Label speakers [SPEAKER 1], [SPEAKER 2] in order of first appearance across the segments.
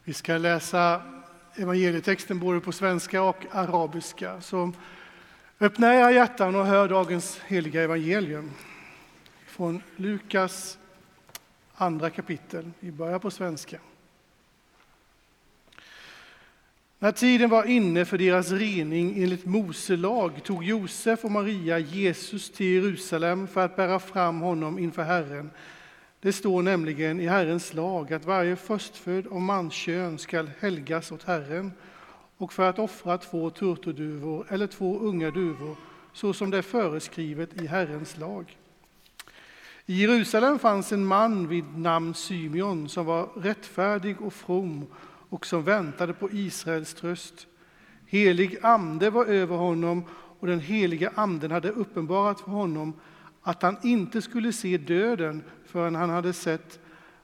[SPEAKER 1] Vi ska läsa evangelietexten både på svenska och arabiska. Så öppna era hjärtan och hör dagens heliga evangelium. Från Lukas andra kapitel. Vi börjar på svenska. När tiden var inne för deras rening enligt Mose lag tog Josef och Maria Jesus till Jerusalem för att bära fram honom inför Herren. Det står nämligen i Herrens lag att varje förstfödd av manskön skall helgas åt Herren och för att offra 2 turturduvor eller 2 unga duvor så som det är föreskrivet i Herrens lag. I Jerusalem fanns en man vid namn Symeon som var rättfärdig och from och som väntade på Israels tröst. Helig ande var över honom och den heliga anden hade uppenbarat för honom att han inte skulle se döden förrän han hade sett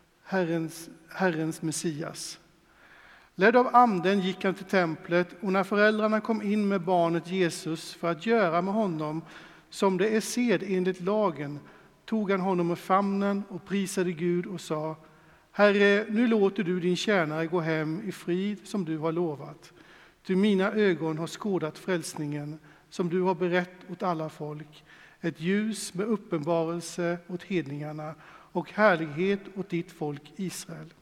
[SPEAKER 1] Herrens Messias. Ledd av anden gick han till templet och när föräldrarna kom in med barnet Jesus för att göra med honom som det är sed enligt lagen tog han honom med famnen och prisade Gud och sa: Herre, nu låter du din tjänare gå hem i frid som du har lovat. Ty mina ögon har skådat frälsningen som du har berett åt alla folk, ett ljus med uppenbarelse åt hedningarna och härlighet åt ditt folk Israel.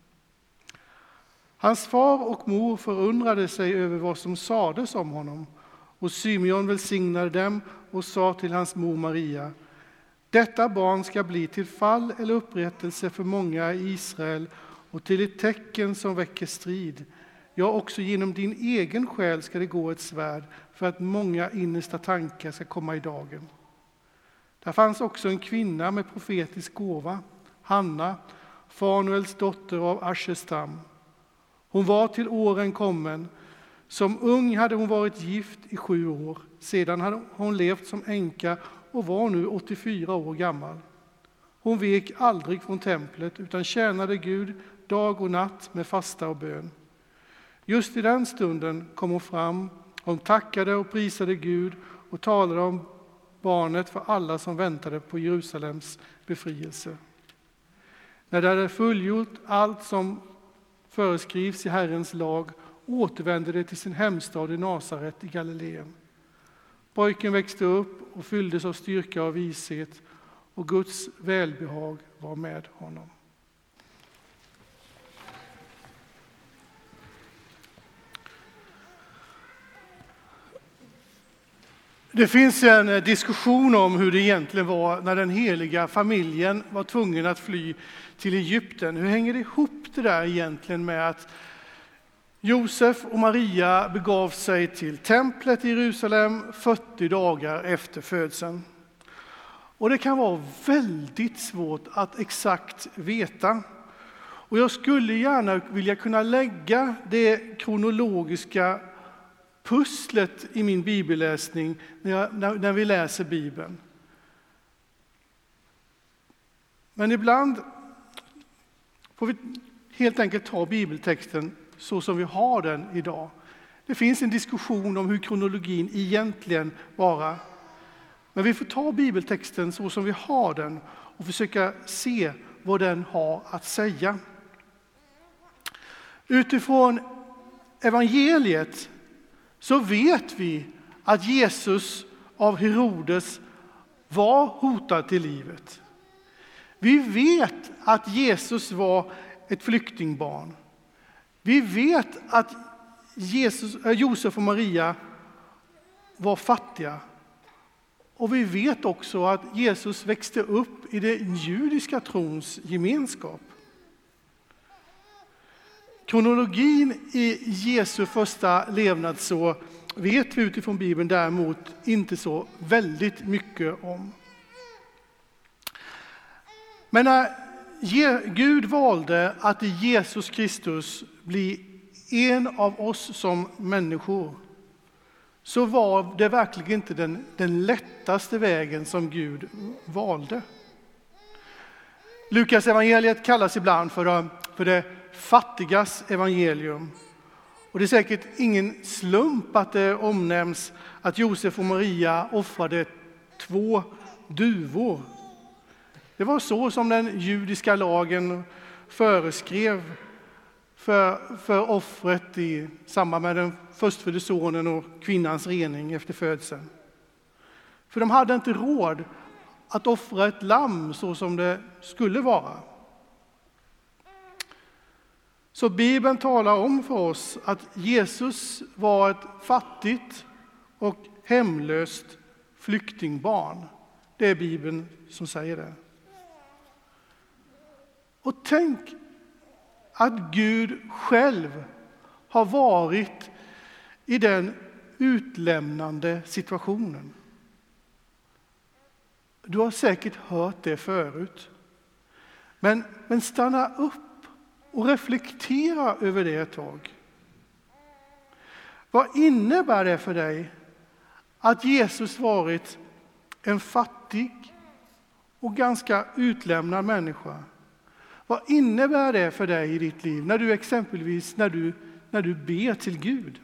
[SPEAKER 1] Hans far och mor förundrade sig över vad som sades om honom, och Symeon välsignade dem och sa till hans mor Maria: Detta barn ska bli till fall eller upprättelse för många i Israel och till ett tecken som väcker strid. Ja, också genom din egen själ ska det gå ett svärd för att många innersta tankar ska komma i dagen. Där fanns också en kvinna med profetisk gåva, Hanna, Fanuels dotter av Aschestam. Hon var till åren kommen. Som ung hade hon varit gift i 7 år. Sedan hade hon levt som änka och var nu 84 år gammal. Hon vek aldrig från templet utan tjänade Gud dag och natt med fasta och bön. Just i den stunden kom hon fram, hon tackade och prisade Gud och talade om barnet för alla som väntade på Jerusalems befrielse. När de hade fullgjort allt som föreskrivs i Herrens lag återvände de till sin hemstad i Nasaret i Galileen. Pojken växte upp och fylldes av styrka och vishet, och Guds välbehag var med honom. Det finns en diskussion om hur det egentligen var när den heliga familjen var tvungen att fly till Egypten. Hur hänger det ihop det där egentligen med att Josef och Maria begav sig till templet i Jerusalem 40 dagar efter födseln? Och det kan vara väldigt svårt att exakt veta. Och jag skulle gärna vilja kunna lägga det kronologiska pusslet i min bibelläsning när vi läser Bibeln. Men ibland får vi helt enkelt ta bibeltexten så som vi har den idag. Det finns en diskussion om hur kronologin egentligen var. Men vi får ta bibeltexten så som vi har den och försöka se vad den har att säga. Utifrån evangeliet så vet vi att Jesus av Herodes var hotad till livet. Vi vet att Jesus var ett flyktingbarn. Vi vet att Josef och Maria var fattiga. Och vi vet också att Jesus växte upp i den judiska trons gemenskap. Kronologin i Jesu första levnadsår vet vi utifrån Bibeln däremot inte så väldigt mycket om. Men när Gud valde att i Jesus Kristus bli en av oss som människor så var det verkligen inte den lättaste vägen som Gud valde. Lukas evangeliet kallas ibland för det fattigas evangelium. Och det är säkert ingen slump att det omnämns att Josef och Maria offrade 2 duvor. Det var så som den judiska lagen föreskrev för offret i samband med den förstfödde sonen och kvinnans rening efter födseln. För de hade inte råd att offra ett lamm så som det skulle vara. Så Bibeln talar om för oss att Jesus var ett fattigt och hemlöst flyktingbarn. Det är Bibeln som säger det. Och tänk att Gud själv har varit i den utlämnande situationen. Du har säkert hört det förut. Men stanna upp och reflektera över det ett tag. Vad innebär det för dig att Jesus varit en fattig och ganska utlämnad människa? Vad innebär det för dig i ditt liv när du exempelvis när du ber till Gud?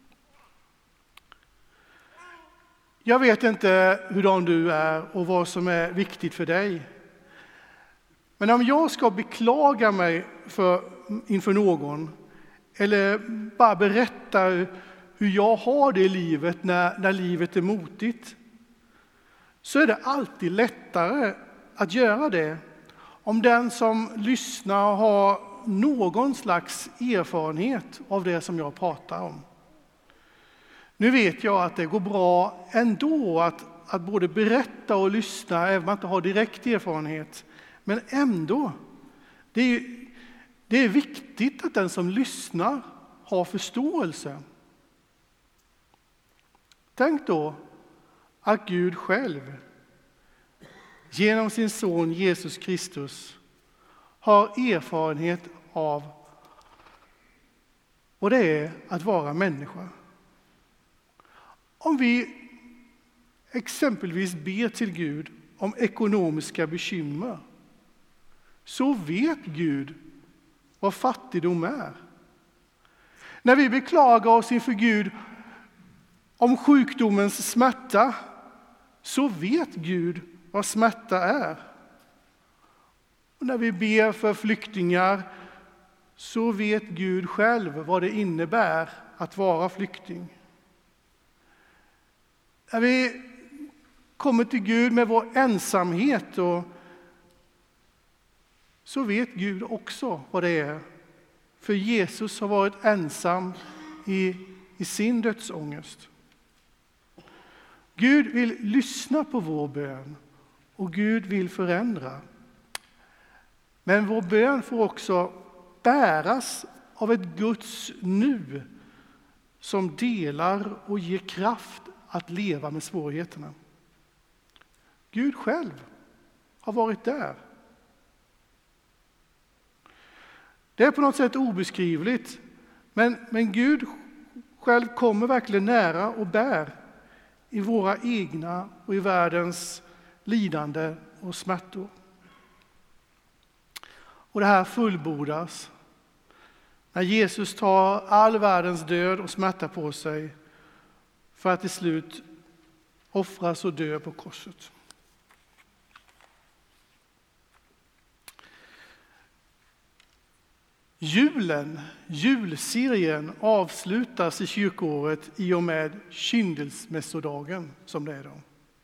[SPEAKER 1] Jag vet inte hur du är och vad som är viktigt för dig. Men om jag ska beklaga mig inför någon eller bara berätta hur jag har det i livet när livet är motigt, så är det alltid lättare att göra det om den som lyssnar har någon slags erfarenhet av det som jag pratar om. Nu vet jag att det går bra ändå att både berätta och lyssna, även om man inte har direkt erfarenhet. Men ändå, det är viktigt att den som lyssnar har förståelse. Tänk då att Gud själv genom sin son Jesus Kristus har erfarenhet av vad det är att vara människa. Om vi exempelvis ber till Gud om ekonomiska bekymmer, så vet Gud vad fattigdom är. När vi beklagar oss inför Gud om sjukdomens smärta, så vet Gud vad smärta är. Och när vi ber för flyktingar, så vet Gud själv vad det innebär att vara flykting. När vi kommer till Gud med vår ensamhet, så vet Gud också vad det är. För Jesus har varit ensam i sin dödsångest. Gud vill lyssna på vår bön och Gud vill förändra. Men vår bön får också bäras av ett Guds nu som delar och ger kraft att leva med svårigheterna. Gud själv har varit där. Det är på något sätt obeskrivligt, men Gud själv kommer verkligen nära och bär i våra egna och i världens lidande och smärtor. Och det här fullbordas när Jesus tar all världens död och smärta på sig för att till slut offras och dö på korset. Julserien avslutas i kyrkoåret i och med kyndelsmässodagen som det är då.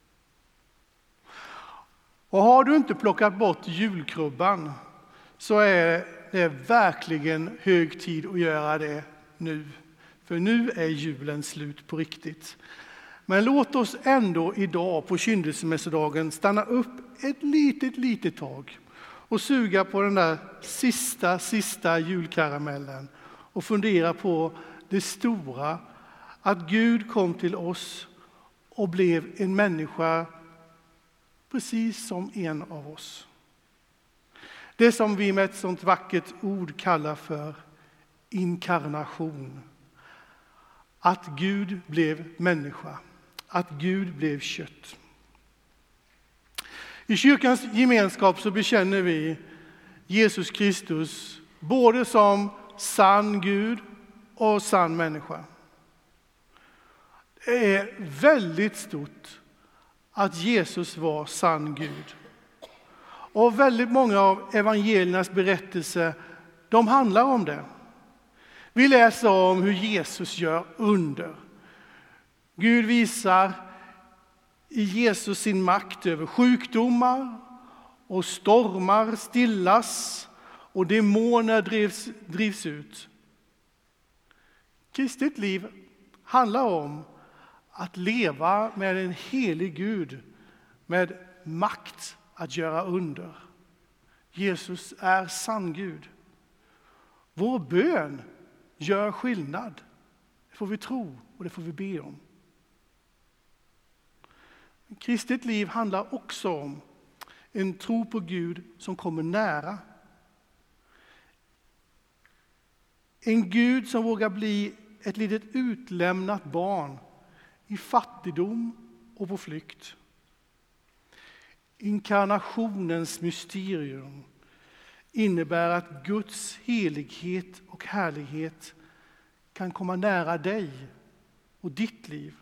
[SPEAKER 1] Och har du inte plockat bort julkrubban, så är det verkligen hög tid att göra det nu. För nu är julen slut på riktigt. Men låt oss ändå idag på kyndelsmässodagen stanna upp ett litet tag och suga på den där sista julkaramellen och fundera på det stora, att Gud kom till oss och blev en människa precis som en av oss. Det som vi med ett sånt vackert ord kallar för inkarnation. Att Gud blev människa, att Gud blev kött. I kyrkans gemenskap så bekänner vi Jesus Kristus både som sann Gud och sann människa. Det är väldigt stort att Jesus var sann Gud. Och väldigt många av evangeliernas berättelser, de handlar om det. Vi läser om hur Jesus gör under. Gud visar i Jesus sin makt över sjukdomar, och stormar stillas och demoner drivs ut. Kristet liv handlar om att leva med en helig Gud med makt att göra under. Jesus är sann Gud. Vår bön gör skillnad. Det får vi tro och det får vi be om. Kristet liv handlar också om en tro på Gud som kommer nära. En Gud som vågar bli ett litet utlämnat barn i fattigdom och på flykt. Inkarnationens mysterium innebär att Guds helighet och härlighet kan komma nära dig och ditt liv.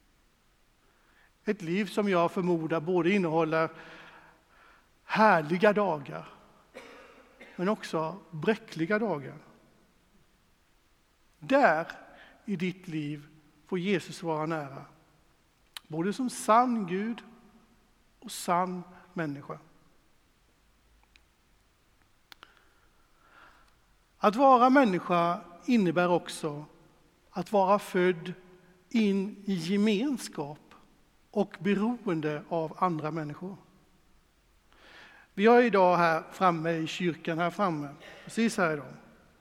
[SPEAKER 1] Ett liv som jag förmodar både innehåller härliga dagar men också bräckliga dagar. Där i ditt liv får Jesus vara nära, både som sann Gud och sann människa. Att vara människa innebär också att vara född in i gemenskap och beroende av andra människor. Vi har idag här framme i kyrkan, här framme, precis här idag,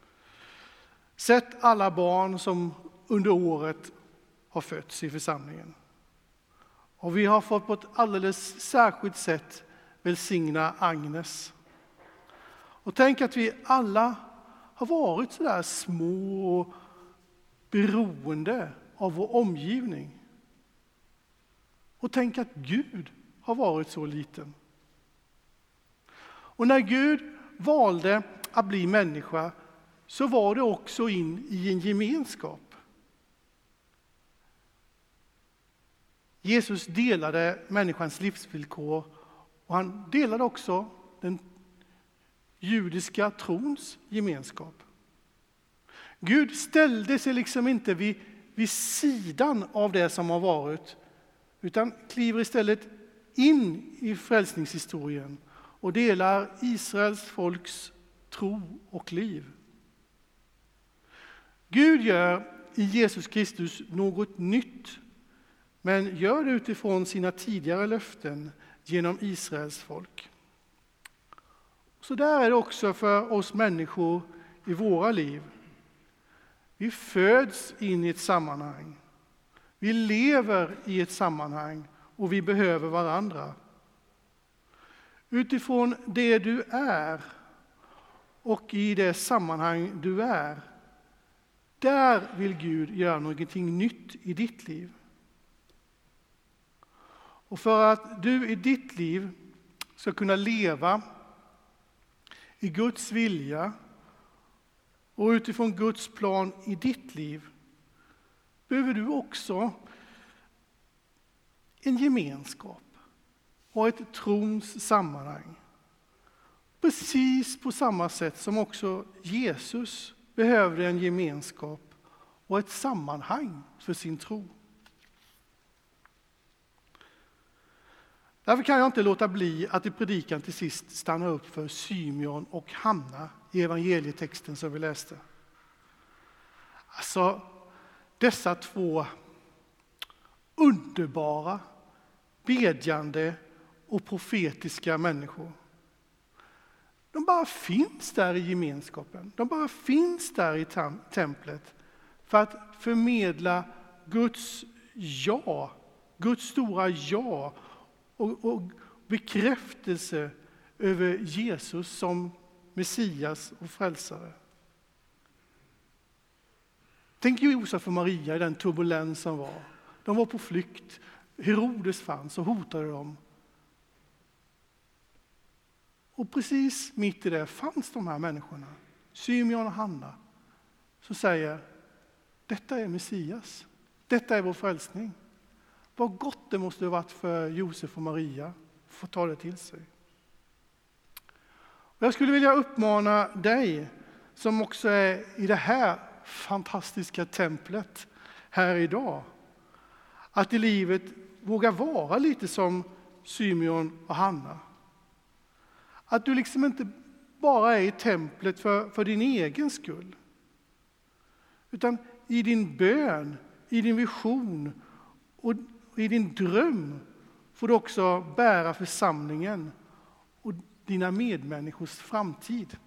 [SPEAKER 1] sett alla barn som under året har fötts i församlingen. Och vi har fått på ett alldeles särskilt sätt välsigna Agnes. Och tänk att vi alla har varit så där små och beroende av vår omgivning. Och tänk att Gud har varit så liten. Och när Gud valde att bli människa så var det också in i en gemenskap. Jesus delade människans livsvillkor och han delade också den judiska trons gemenskap. Gud ställde sig liksom inte vid sidan av det som har varit, utan kliver istället in i frälsningshistorien och delar Israels folks tro och liv. Gud gör i Jesus Kristus något nytt, men gör det utifrån sina tidigare löften genom Israels folk. Så där är det också för oss människor i våra liv. Vi föds in i ett sammanhang. Vi lever i ett sammanhang och vi behöver varandra. Utifrån det du är och i det sammanhang du är, där vill Gud göra någonting nytt i ditt liv. Och för att du i ditt liv ska kunna leva i Guds vilja och utifrån Guds plan i ditt liv, behöver du också en gemenskap och ett trons sammanhang. Precis på samma sätt som också Jesus behövde en gemenskap och ett sammanhang för sin tro. Därför kan jag inte låta bli att i predikan till sist stanna upp för Symeon och Hanna i evangelietexten som vi läste. Alltså, dessa två underbara, bedjande och profetiska människor. De bara finns där i gemenskapen. De bara finns där i templet för att förmedla Guds ja, Guds stora ja och bekräftelse över Jesus som Messias och frälsare. Tänk Josef och Maria i den turbulens som var. De var på flykt. Herodes fanns och hotade dem. Och precis mitt i det fanns de här människorna, Symeon och Hanna, som säger: detta är Messias. Detta är vår frälsning. Vad gott det måste ha varit för Josef och Maria att få ta det till sig. Och jag skulle vilja uppmana dig som också är i det här fantastiska templet här idag. Att i livet våga vara lite som Symeon och Hanna. Att du liksom inte bara är i templet för din egen skull. Utan i din bön, i din vision och i din dröm får du också bära församlingen och dina medmänniskors framtid.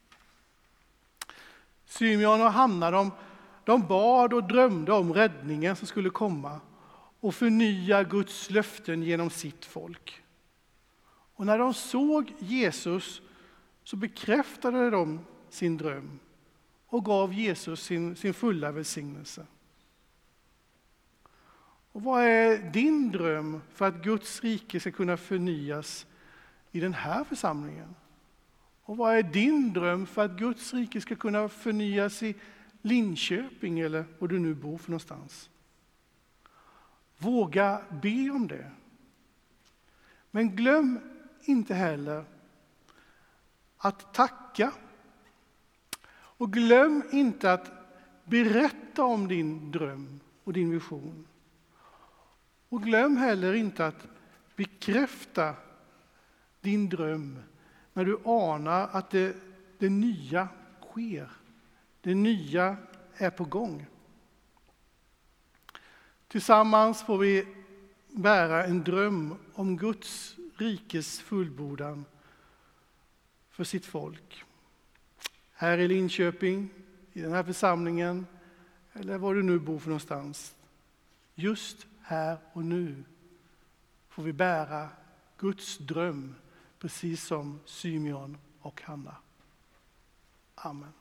[SPEAKER 1] Symeon och Hanna, de bad och drömde om räddningen som skulle komma och förnya Guds löften genom sitt folk. Och när de såg Jesus så bekräftade de sin dröm och gav Jesus sin fulla välsignelse. Och vad är din dröm för att Guds rike ska kunna förnyas i den här församlingen? Och vad är din dröm för att Guds rike ska kunna förnyas i Linköping eller var du nu bor för någonstans? Våga be om det. Men glöm inte heller att tacka. Och glöm inte att berätta om din dröm och din vision. Och glöm heller inte att bekräfta din dröm när du anar att det nya sker. Det nya är på gång. Tillsammans får vi bära en dröm om Guds rikes fullbordan för sitt folk. Här i Linköping, i den här församlingen eller var du nu bor för någonstans. Just här och nu får vi bära Guds dröm precis som Symeon och Hanna. Amen.